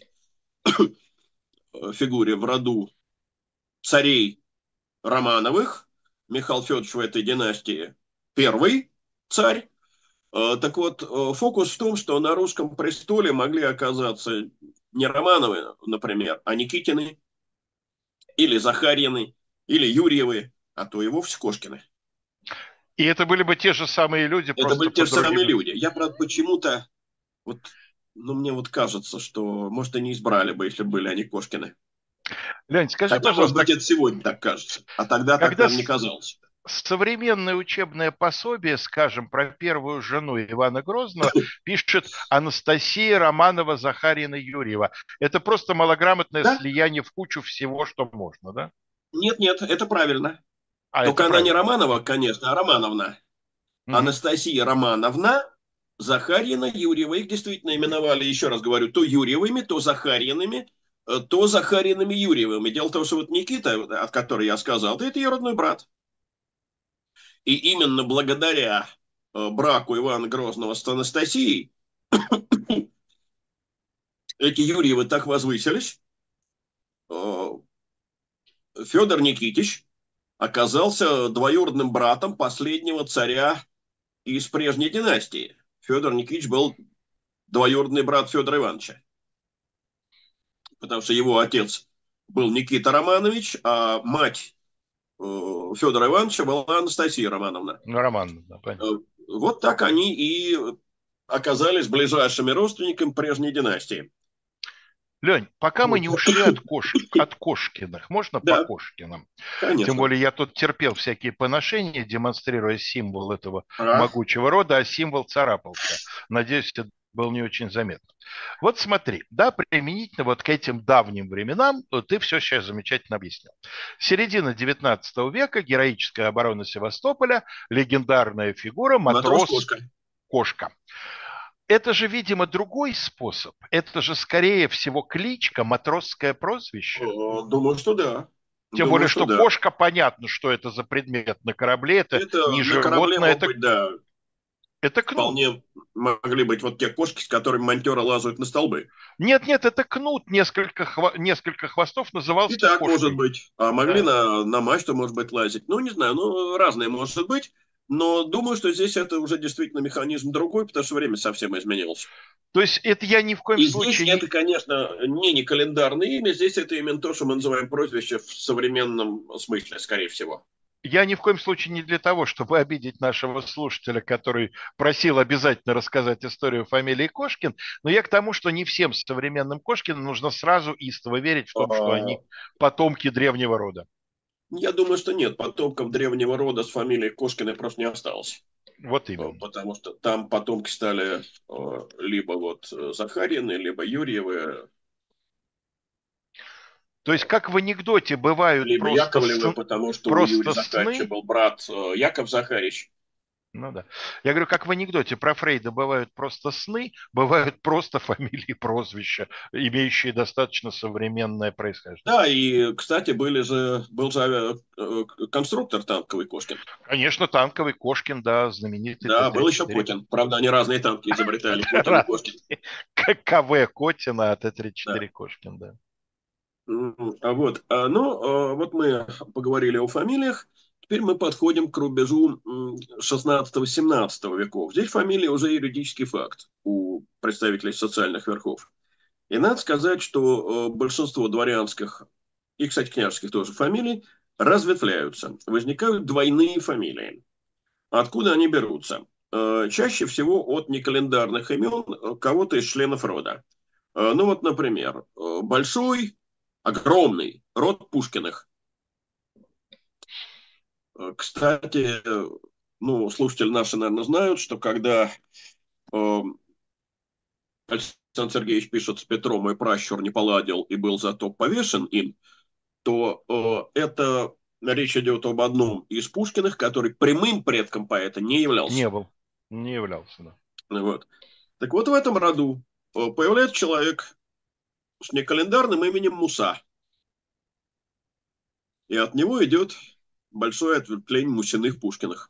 фигуре в роду царей Романовых. Михаил Федорович в этой династии первый царь. Так вот, фокус в том, что на русском престоле могли оказаться не Романовы, например, а Никитины, или Захарьины, или Юрьевы, а то и вовсе Кошкины. И это были бы те же самые люди, это были те же другим... самые люди. Я, правда, почему-то, вот, ну, мне вот кажется, что, может, и не избрали бы, если были они Кошкины. Леонид, скажи, хотя, пожалуйста, может быть, это сегодня так кажется, а тогда так не казалось. Современное учебное пособие, скажем, про первую жену Ивана Грозного пишет Анастасия Романова-Захарина-Юрьева. Это просто малограмотное Да? слияние в кучу всего, что можно, да? Нет, нет, это правильно. А, это Только она не правильно. Романова, конечно, а Романовна. Мгм. Анастасия Романовна, Захарьина, Юрьева. Их действительно именовали, еще раз говорю, то Юрьевыми, то Захарьиными, то Захарьиными Юрьевыми. Дело в том, что вот Никита, от которой я сказал, это ее родной брат. И именно благодаря браку Ивана Грозного с Анастасией эти Юрьевы так возвысились. Федор Никитич оказался двоюродным братом последнего царя из прежней династии. Федор Никитич был двоюродный брат Федора Ивановича, потому что его отец был Никита Романович, а мать Федора Ивановича была Анастасия Романовна. Ну, Роман, да, понятно. Вот так они и оказались ближайшими родственниками прежней династии. Лень, пока мы не ушли от Кошкиных, можно по Да, Кошкиным? Тем конечно. более я тут терпел всякие поношения, демонстрируя символ этого А? могучего рода, а символ царапался. Надеюсь, это было не очень заметно. Вот смотри, да, применительно вот к этим давним временам, ты все сейчас замечательно объяснил. Середина 19 века, героическая оборона Севастополя, легендарная фигура Матрос матрос Кошка. Кошка. Это же, видимо, другой способ. Это же, скорее всего, кличка, матросское прозвище. Думаю, что да. Тем более, Думаю, что что да. кошка, понятно, что это за предмет на корабле. Это Это не на корабле животное, мог быть, да, это кнут. вполне могли быть вот те кошки, с которыми монтеры лазают на столбы. Нет, это кнут. Несколько хвостов И назывался так может кошкой. быть. А могли Да. на мачту, может быть, лазить. Ну, не знаю, ну, разные может быть. Но думаю, что здесь это уже действительно механизм другой, потому что время совсем изменилось. То есть это я ни в коем И здесь случае это, не... конечно, не календарное имя, здесь это именно то, что мы называем прозвище в современном смысле, скорее всего. Я ни в коем случае не для того, чтобы обидеть нашего слушателя, который просил обязательно рассказать историю фамилии Кошкин, но я к тому, что не всем современным Кошкиным нужно сразу истово верить в том, что А, они потомки древнего рода. Я думаю, что нет, потомков древнего рода с фамилией Кошкиной просто не осталось. Вот именно. Потому что там потомки стали либо вот Захарины, либо Юрьевы, То есть, как в анекдоте бывают либо Яковлевы, потому что у Юрия просто Захаровича сны, был брат Яков Захарич. ну да. Я говорю, как в анекдоте про Фрейда бывают просто сны, бывают просто фамилии, прозвища, имеющие достаточно современное происхождение. Да, и, кстати, был же конструктор танковый Кошкин. Конечно, танковый Кошкин, да, знаменитый Да, был еще Т-34. Котин. Правда, они разные танки изобретали, Котин и Разные. Кошкин. КВ Котина, а Да. Т-34 Кошкин, да. Вот мы поговорили о фамилиях. Теперь мы подходим к рубежу 16-17 веков. Здесь фамилия уже юридический факт у представителей социальных верхов. И надо сказать, что большинство дворянских и, кстати, княжеских тоже фамилий разветвляются. Возникают двойные фамилии. Откуда они берутся? Чаще всего от некалендарных имен кого-то из членов рода. Ну вот, например, большой, огромный род Пушкиных. Кстати, ну, слушатели наши, наверное, знают, что когда Александр Сергеевич пишет с Петром, мой пращур не поладил и был зато повешен им, то это речь идет об одном из Пушкиных, который прямым предком поэта не являлся. Не был, не являлся, да. Вот. Так вот, в этом роду появляется человек с некалендарным именем Муса. И от него идет большое ответвление Мусиных Пушкиных.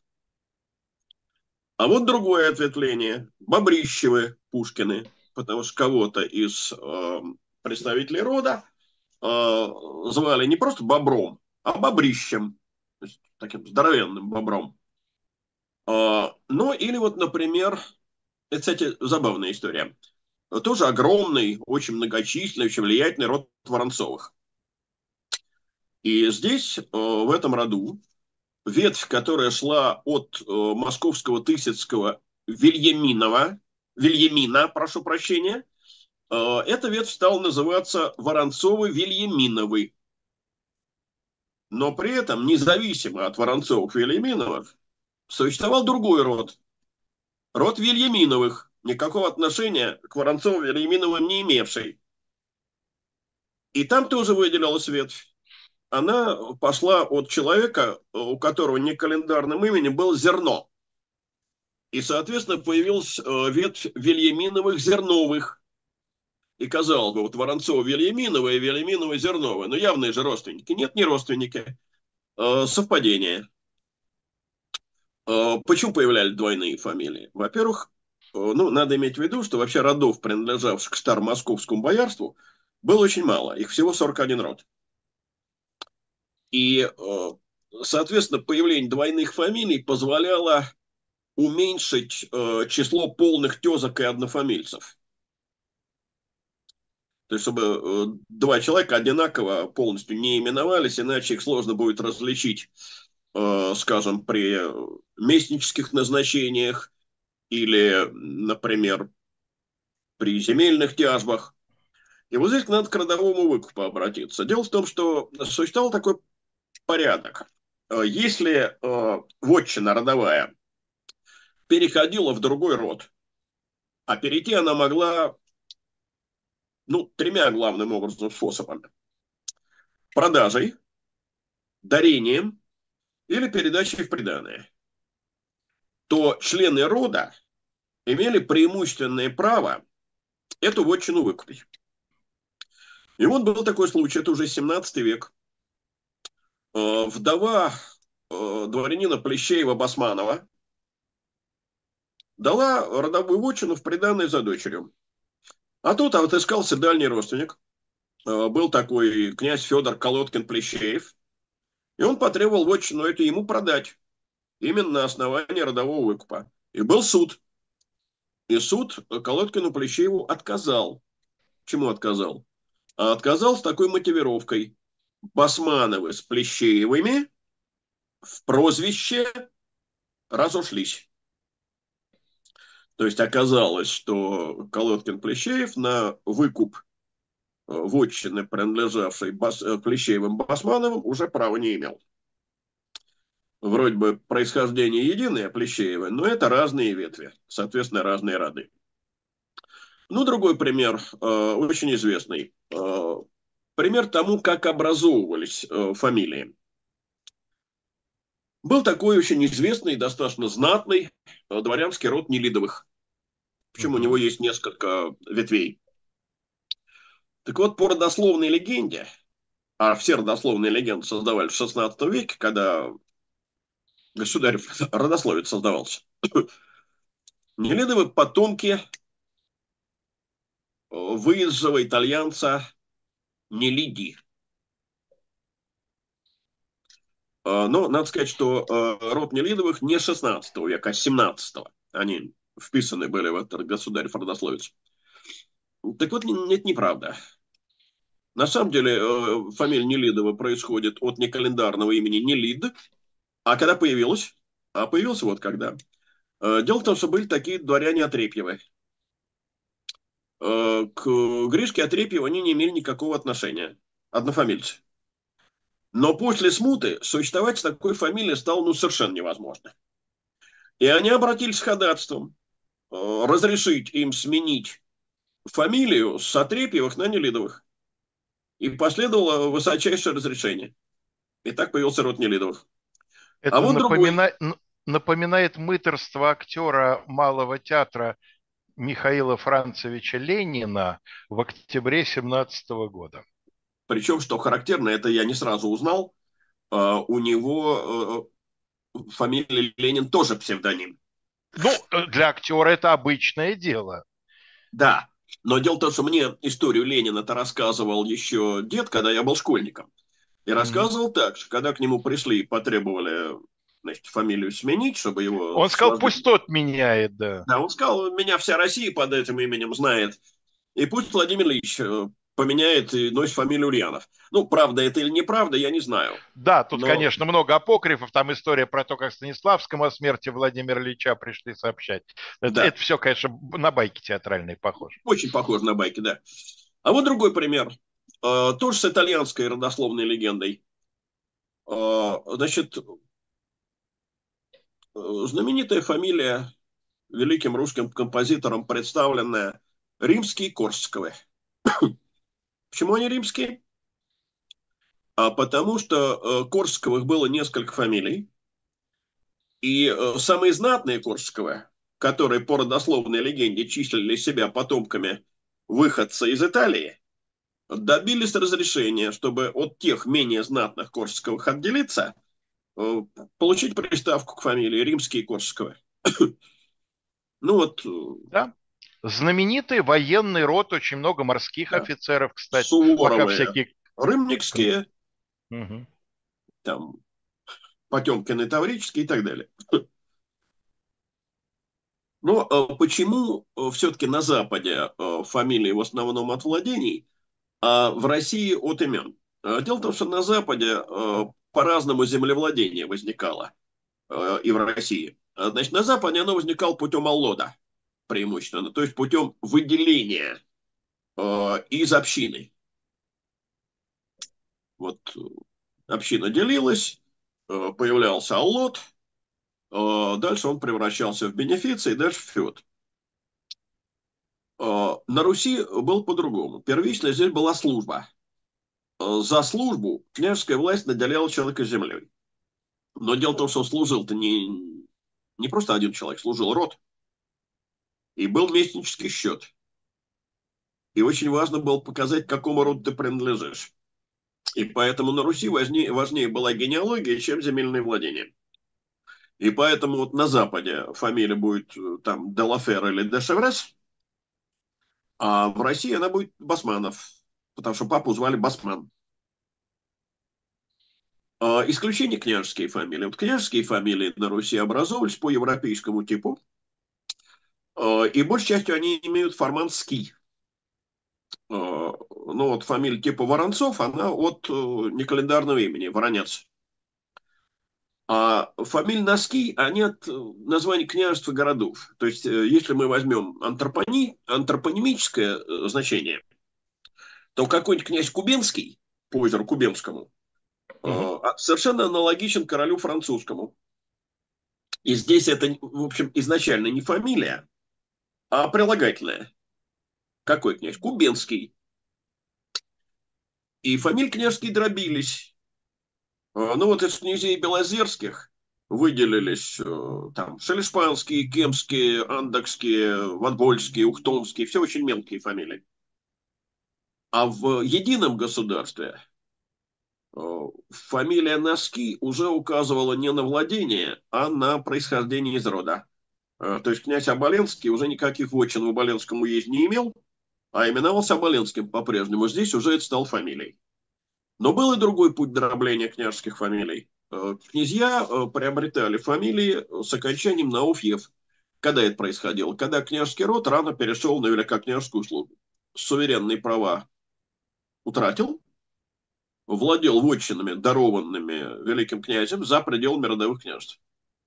А вот другое ответвление. Бобрищевы Пушкины. Потому что кого-то из представителей рода звали не просто Бобром, а Бобрищем. То есть таким здоровенным Бобром. Ну, или вот, например, это, кстати, забавная история. Тоже огромный, очень многочисленный, очень влиятельный род Воронцовых. И здесь, в этом роду, ветвь, которая шла от московского Тысяцкого Вильямина, прошу прощения, эта ветвь стала называться Воронцовы-Вильяминовы. Но при этом, независимо от Воронцовых-Вельяминовых, существовал другой род. Род Вельяминовых, никакого отношения к Воронцову-Вельяминовым не имевший. И там тоже выделялась ветвь. Она пошла от человека, у которого не календарным именем было Зерно. И, соответственно, появилась ветвь Вельяминовых-Зерновых. И, казалось бы, вот Воронцова-Вельяминова и Вельяминова-Зернова, но явные же родственники. Нет, не родственники. Совпадение. Почему появлялись двойные фамилии? Во-первых, ну, надо иметь в виду, что вообще родов, принадлежавших к старомосковскому боярству, было очень мало. Их всего 41 род. И, соответственно, появление двойных фамилий позволяло уменьшить число полных тезок и однофамильцев. То есть, чтобы два человека одинаково полностью не именовались, иначе их сложно будет различить, скажем, при местнических назначениях или, например, при земельных тяжбах. И вот здесь надо к родовому выкупу обратиться. Дело в том, что существовал такой порядок. Если вотчина родовая переходила в другой род, а перейти она могла, ну, тремя главным образом способами. Продажей, дарением или передачей в приданое, то члены рода имели преимущественное право эту вотчину выкупить. И вот был такой случай, это уже 17 век. Вдова дворянина Плещеева-Басманова дала родовую вотчину в приданое за дочерью. А тут отыскался дальний родственник. Был такой князь Федор Колодкин-Плещеев. И он потребовал вотчину эту ему продать. Именно на основании родового выкупа. И был суд. И суд Колодкину-Плещееву отказал. Чему отказал? А отказал с такой мотивировкой. Басмановы с Плещеевыми в прозвище разошлись. То есть оказалось, что Колодкин-Плещеев на выкуп вотчины, принадлежавшей Плещеевым-Басмановым, уже права не имел. Вроде бы происхождение единое Плещеевы, но это разные ветви, соответственно, разные роды. Ну, другой пример, очень известный. Пример тому, как образовывались фамилии. Был такой очень известный, достаточно знатный дворянский род Нелидовых. Причем у него есть несколько ветвей. Так вот, по родословной легенде, а все родословные легенды создавались в XVI веке, когда государев родословец создавался, Нелидовы потомки выезжего итальянца Нелиди. Но надо сказать, что род Нелидовых не 16 века, а 17-го. Они вписаны были в этот государев родословец. Так вот, это неправда. На самом деле, фамилия Нелидова происходит от некалендарного имени Нелид. А когда появилась? А появился вот когда. Дело в том, что были такие дворяне Отрепьевы. К Гришке Отрепьеву они не имели никакого отношения. Однофамильцы. Но после смуты существовать с такой фамилией стало совершенно невозможно. И они обратились с ходатайством разрешить им сменить фамилию с Отрепьевых на Нелидовых. И последовало высочайшее разрешение. И так появился род Нелидовых. Это вот напоминает мытарство актера Малого театра Михаила Францевича Ленина в октябре 17 года. Причем, что характерно, это я не сразу узнал, у него фамилия Ленин тоже псевдоним. Ну, для актера это обычное дело. Да, но дело в том, что мне историю Ленина-то рассказывал еще дед, когда я был школьником. И рассказывал так, что когда к нему пришли и потребовали, значит, фамилию сменить, чтобы его... Он сказал, пусть тот меняет, да. Да, он сказал, меня вся Россия под этим именем знает. И пусть Владимир Ильич поменяет и носит фамилию Ульянов. Ну, правда это или неправда, я не знаю. Да, тут, конечно, много апокрифов. Там история про то, как Станиславскому о смерти Владимира Ильича пришли сообщать. Это все, конечно, на байки театральные похоже. Очень похоже на байки, да. А вот другой пример. Тоже с итальянской родословной легендой. Значит, знаменитая фамилия великим русским композитором представленная Римские-Корсаковы. Почему они римские? Потому что Корсаковых было несколько фамилий, и самые знатные Корсаковы, которые по родословной легенде числили себя потомками выходца из Италии, добились разрешения, чтобы от тех менее знатных Корсаковых отделиться, получить приставку к фамилии Римские-Корсаковы. Ну вот, Да. Знаменитый военный род, очень много морских да, офицеров, кстати, пока Суворовые, всякие... Рымникские, Мгм. там, Потемкины, Таврические и так далее. Но почему все-таки на Западе фамилии в основном от владений, а в России от имен? Дело в том, что на Западе по-разному землевладение возникало и в России. Значит, на Западе оно возникало путем аллода преимущественно, то есть путем выделения из общины. Вот община делилась, появлялся аллот, дальше он превращался в бенефиции, и дальше в феод. На Руси было по-другому. Первично здесь была служба. За службу княжеская власть наделяла человека землей. Но дело в том, что служил-то не просто один человек, служил род. И был местнический счет. И очень важно было показать, к какому роду ты принадлежишь. И поэтому на Руси важнее была генеалогия, чем земельные владения. И поэтому вот на Западе фамилия будет там Делафер или Дешеврес, а в России она будет Басманов, потому что папу звали Басман. Исключение княжеские фамилии. Вот княжеские фамилии на Руси образовывались по европейскому типу, и большей частью они имеют формат «ски». Ну вот фамилия типа Воронцов, она от некалендарного имени, Воронец. А фамилии носки, они от названий княжеств и городов. То есть, если мы возьмем антропонимическое значение, то какой-нибудь князь Кубенский, по озеру Кубенскому, совершенно аналогичен королю французскому. И здесь это, в общем, изначально не фамилия, а прилагательное. Какой князь? Кубенский. И фамилии княжеские дробились. Ну вот из князей Белозерских выделились там Шелешпанские, Кемские, Андокские, Ватбольские, Ухтомские, все очень мелкие фамилии. А в едином государстве фамилия Носки уже указывала не на владение, а на происхождение из рода. То есть князь Оболенский уже никаких вотчин в Оболенском уезде не имел, а именовался Оболенским по-прежнему. Здесь уже это стал фамилией. Но был и другой путь дробления княжеских фамилий. Князья приобретали фамилии с окончанием на «-ов». Когда это происходило? Когда княжеский род рано перешел на великокняжескую службу. Суверенные права утратил, владел вотчинами, дарованными великим князем за пределами родовых княжеств.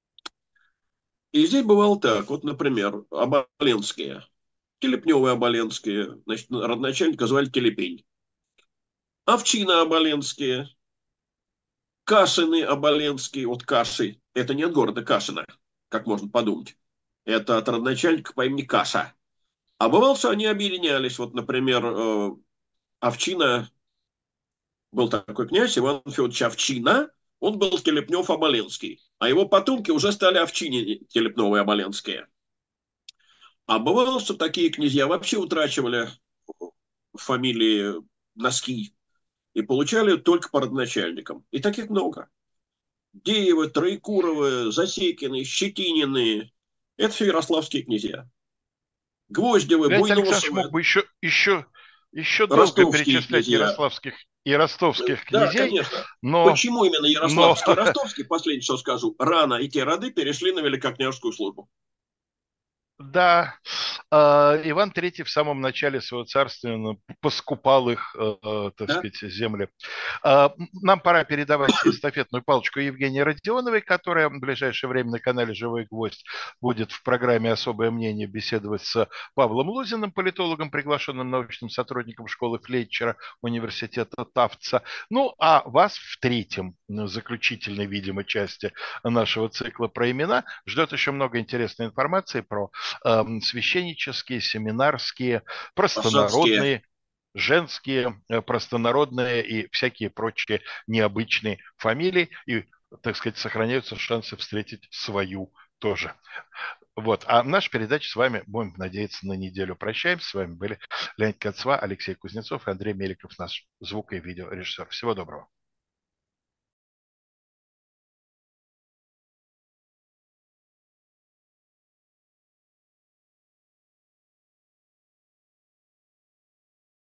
И здесь бывало так. Вот, например, Оболенские, Телепневые Оболенские, значит, родоначальника звали Телепень. Овчина Оболенские, Кашины Оболенские, вот Каши, это не от города Кашина, как можно подумать. Это от родоначальника по имени Каша. А бывало, что они объединялись. Вот, например, Овчина, был такой князь Иван Федорович Овчина, он был Телепнев-Оболенский, а его потомки уже стали Овчине Телепновые Оболенские. А бывало, что такие князья вообще утрачивали фамилии Носки и получали только по родоначальникам. И таких много. Деевы, Троекуровы, Засекины, Щетинины. Это все ярославские князья. Гвоздевы, Леонид Александрович Буйносовы, мог бы еще долго ростовские перечислять князья. ярославских и ростовских Да, князей, конечно. но Почему именно Ярославский и Ростовский, последнее, что скажу, рано эти роды перешли на великокняжескую службу? Да, Иван III в самом начале своего царствования поскупал их, так Да? сказать, земли. Нам пора передавать эстафетную палочку Евгении Родионовой, которая в ближайшее время на канале «Живой гвоздь» будет в программе «Особое мнение» беседовать с Павлом Лузиным, политологом, приглашенным научным сотрудником школы Флетчера университета Тафтса. Ну, а вас в третьем, заключительной, видимо, части нашего цикла про имена ждет еще много интересной информации про священнические, семинарские, Женские. простонародные, женские, простонародные и всякие прочие необычные фамилии. И, так сказать, сохраняются шансы встретить свою тоже. Вот. А наша передача с вами, будем надеяться, на неделю прощаемся. С вами были Леонид Кацва, Алексей Кузнецов и Андрей Меликов, наш звук- и видеорежиссер. Всего доброго.